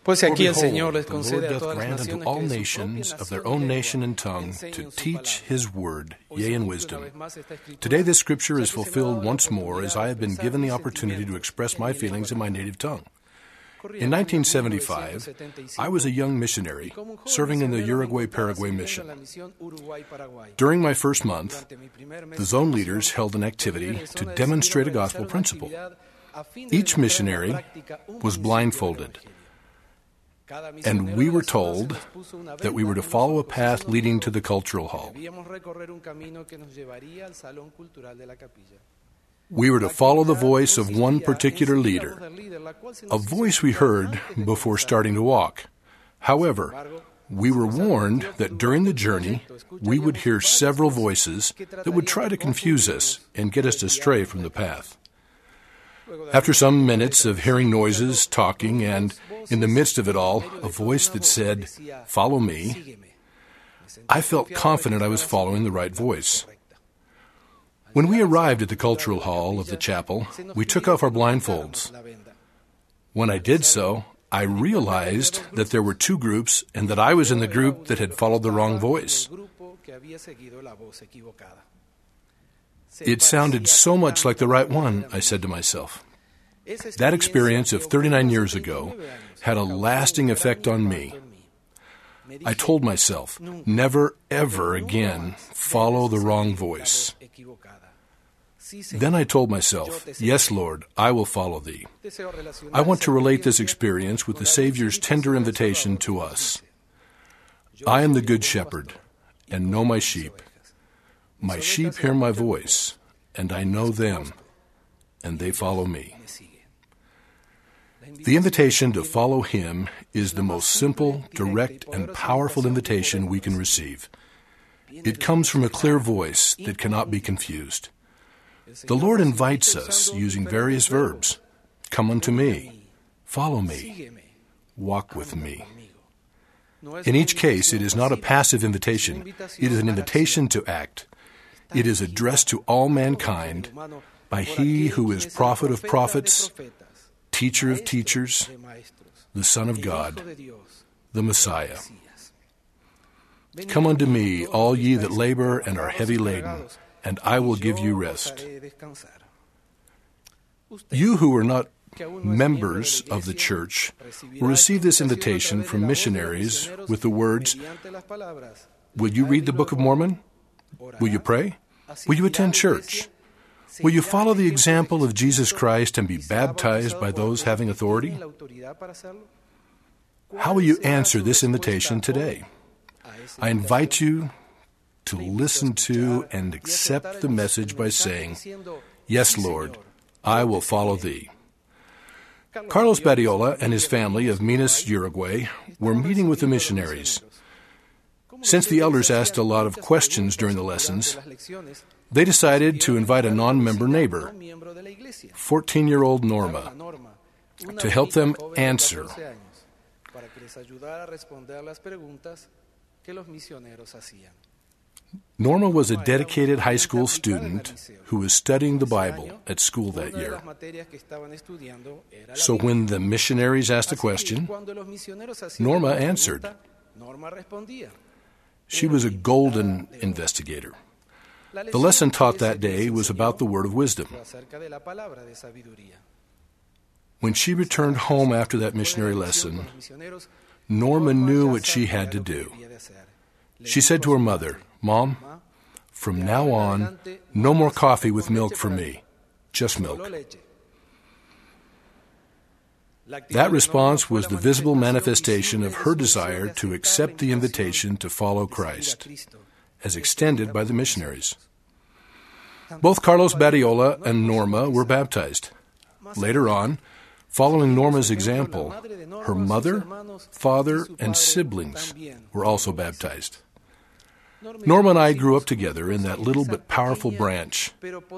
Pues For aquí el behold, Señor les the Lord concede a doth todas las grant unto naciones all que de su nations propia of their nación own y nation lengua and tongue enseñen to su teach palabra. his word, Hoy yea, se and cumple una wisdom. vez más esta escritura, Today this scripture ya is que se me ha dado fulfilled la once more as I have been oportunidad de given the expresar opportunity to mis express sentimientos my en mi feelings in lengua my natal. native tongue. Corría In el año 1975, I was a 1975, young y missionary como un joven serving in the misionero me encontraba Uruguay-Paraguay sirviendo en mission. la misión Uruguay-Paraguay. During my first month, Durante mi primer mes the en la zone misión, leaders held an los activity líderes de to zona demonstrate a decidieron gospel realizar una principle. actividad a fin de Each demostrar en la missionary práctica un was principio del blindfolded, evangelio. Cada and misionero we de were la zona se told nos puso una that we venda were to en los follow a ojos y se path nos leading dijo to the cultural que hall. debíamos recorrer un camino que nos llevaría al salón cultural de la capilla. We were to La follow the actividad voice of one consistía en particular seguir la voz leader, del líder, la cual se a nos hizo voice we escuchar heard antes de before comenzar. starting to walk. Sin However, embargo, we se were nos warned advirtió que that during durante the el journey, trayecto we would escucharíamos hear varias several voces voices que that would try tratarían to de confuse us confundirnos and get y us astray desviarnos from the del camino. path. Luego de After algunos some minutos de minutes of hearing travesía, noises, talking, and in the midst of it all, a voice that said, "Follow me," sígueme. I felt confident I was following the right voice. When we arrived at the cultural hall of the chapel, we took off our blindfolds. When I did so, I realized that there were two groups and that I was in the group that had followed the wrong voice. It sounded so much like the right one, I said to myself. That experience of 39 years ago had a lasting effect on me. I told myself, never, ever again follow the wrong voice. Then I told myself, yes, Lord, I will follow Thee. I want to relate this experience with the Savior's tender invitation to us. I am the Good Shepherd, and know my sheep. My sheep hear my voice, and I know them, and they follow me. The invitation to follow Him is the most simple, direct, and powerful invitation we can receive. It comes from a clear voice that cannot be confused. The Lord invites us using various verbs. Come unto me, follow me, walk with me. In each case, it is not a passive invitation. It is an invitation to act. It is addressed to all mankind by He who is prophet of prophets, teacher of teachers, the Son of God, the Messiah. Come unto me, all ye that labor and are heavy laden, and I will give you rest. You who are not members of the church will receive this invitation from missionaries with the words, will you read the Book of Mormon? Will you pray? Will you attend church? Will you follow the example of Jesus Christ and be baptized by those having authority? How will you answer this invitation today? I invite you to listen to and accept the message by saying, yes, Lord, I will follow Thee. Carlos Badiola and his family of Minas, Uruguay, were meeting with the missionaries. Since the elders asked a lot of questions during the lessons, they decided to invite a non-member neighbor, 14-year-old Norma, to help them answer. Norma was a dedicated high school student who was studying the Bible at school that year. So when the missionaries asked a question, Norma answered. She was a golden investigator. The lesson taught that day was about the word of wisdom. When she returned home after that missionary lesson, Norma knew what she had to do. She said to her mother, Mom, from now on, no more coffee with milk for me, just milk. That response was the visible manifestation of her desire to accept the invitation to follow Christ, as extended by the missionaries. Both Carlos Badiola and Norma were baptized. Later on, following Norma's example, her mother, father, and siblings were also baptized. Norma and I grew up together in that little but powerful branch.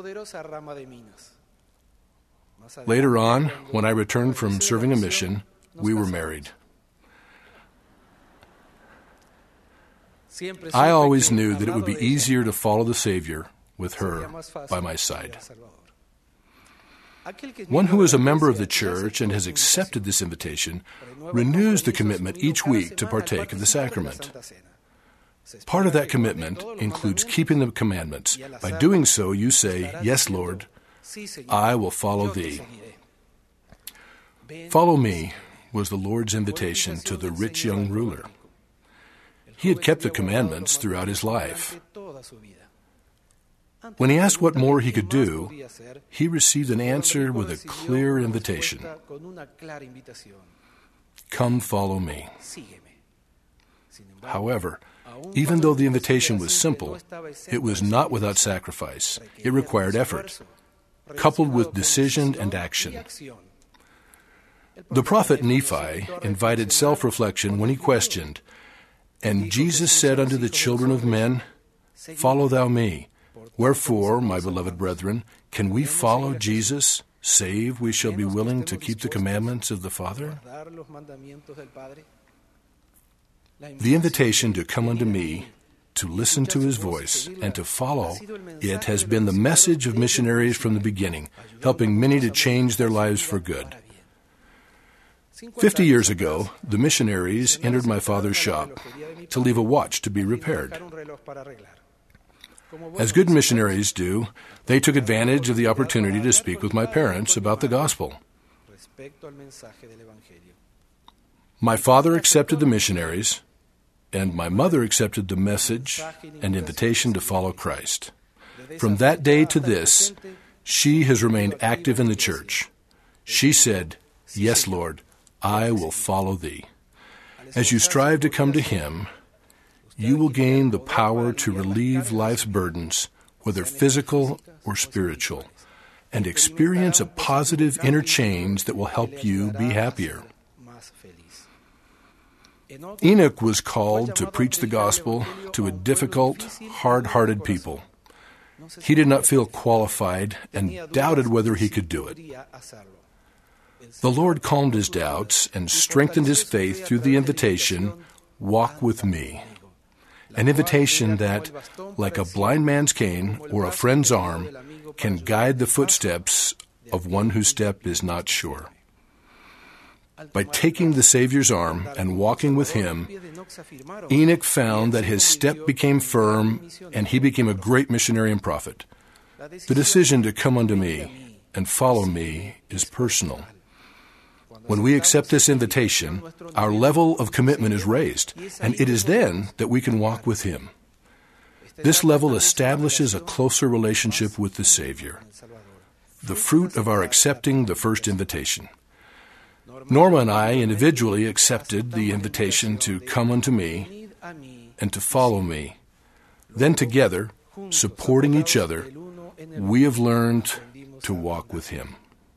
Later on, when I returned from serving a mission, we were married. I always knew that it would be easier to follow the Savior with her by my side. One who is a member of the church and has accepted this invitation renews the commitment each week to partake of the sacrament. Part of that commitment includes keeping the commandments. By doing so, you say, "Yes, Lord, I will follow thee." Follow me was the Lord's invitation to the rich young ruler. He had kept the commandments throughout his life. When he asked what more he could do, he received an answer with a clear invitation. Come follow me. However, even though the invitation was simple, it was not without sacrifice. It required effort, coupled with decision and action. The prophet Nephi invited self-reflection when he questioned, "And Jesus said unto the children of men, Follow thou me. Wherefore, my beloved brethren, can we follow Jesus, save we shall be willing to keep the commandments of the Father?" The invitation to come unto me, to listen to his voice, and to follow it has been the message of missionaries from the beginning, helping many to change their lives for good. 50 years ago, the missionaries entered my father's shop to leave a watch to be repaired. As good missionaries do, they took advantage of the opportunity to speak with my parents about the gospel. My father accepted the missionaries, and my mother accepted the message and invitation to follow Christ. From that day to this, she has remained active in the church. She said, "Yes, Lord, I will follow thee." As you strive to come to him, you will gain the power to relieve life's burdens, whether physical or spiritual, and experience a positive inner change that will help you be happier. Enoch was called to preach the gospel to a difficult, hard-hearted people. He did not feel qualified and doubted whether he could do it. The Lord calmed his doubts and strengthened his faith through the invitation, "Walk with me," an invitation that, like a blind man's cane or a friend's arm, can guide the footsteps of one whose step is not sure. By taking the Savior's arm and walking with him, Enoch found that his step became firm and he became a great missionary and prophet. The decision to come unto me and follow me is personal. When we accept this invitation, our level of commitment is raised, and it is then that we can walk with him. This level establishes a closer relationship with the Savior, the fruit of our accepting the first invitation. Norma and I individually accepted the invitation to come unto me and to follow me. Then together, supporting each other, we have learned to walk with him.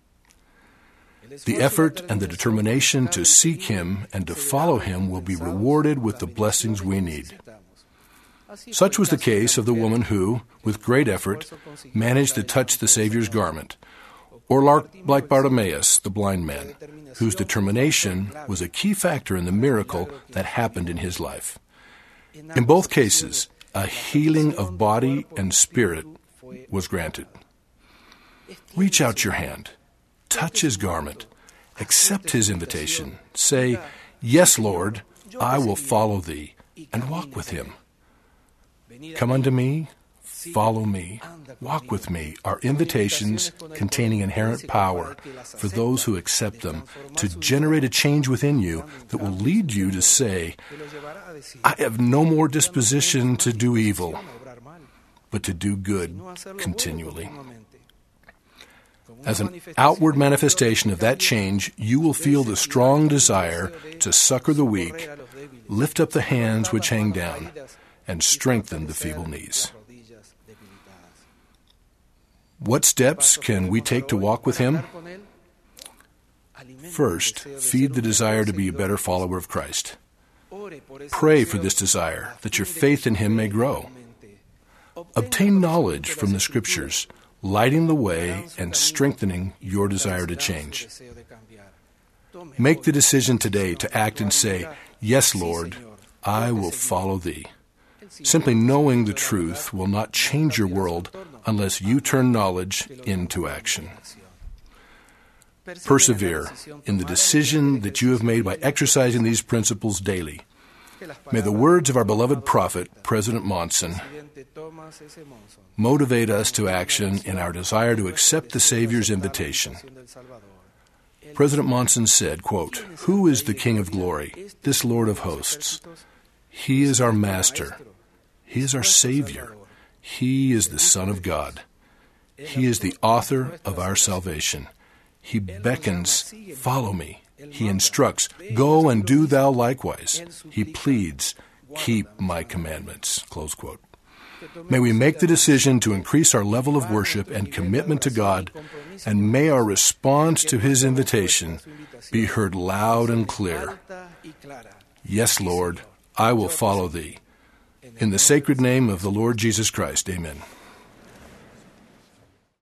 The effort and the determination to seek him and to follow him will be rewarded with the blessings we need. Such was the case of the woman who, with great effort, managed to touch the Savior's garment, or like Bartimaeus, the blind man, whose determination was a key factor in the miracle that happened in his life. In both cases, a healing of body and spirit was granted. Reach out your hand. Touch his garment. Accept his invitation. Say, "Yes, Lord, I will follow thee," and walk with him. Come unto me, follow me, walk with me are invitations containing inherent power for those who accept them to generate a change within you that will lead you to say, "I have no more disposition to do evil, but to do good continually." As an outward manifestation of that change, you will feel the strong desire to succor the weak, lift up the hands which hang down, and strengthen the feeble knees. What steps can we take to walk with him? First, feed the desire to be a better follower of Christ. Pray for this desire, that your faith in him may grow. Obtain knowledge from the Scriptures, lighting the way and strengthening your desire to change. Make the decision today to act and say, "Yes, Lord, I will follow thee." Simply knowing the truth will not change your world unless you turn knowledge into action. Persevere in the decision that you have made by exercising these principles daily. May the words of our beloved prophet, President Monson, motivate us to action in our desire to accept the Savior's invitation. President Monson said, quote, "Who is the King of glory, this Lord of hosts? He is our Master. He is our Savior. He is the Son of God. He is the author of our salvation. He beckons, follow me. He instructs, go and do thou likewise. He pleads, keep my commandments." Close quote. May we make the decision to increase our level of worship and commitment to God, and may our response to His invitation be heard loud and clear. Yes, Lord, I will follow Thee. In the sacred name of the Lord Jesus Christ, amen.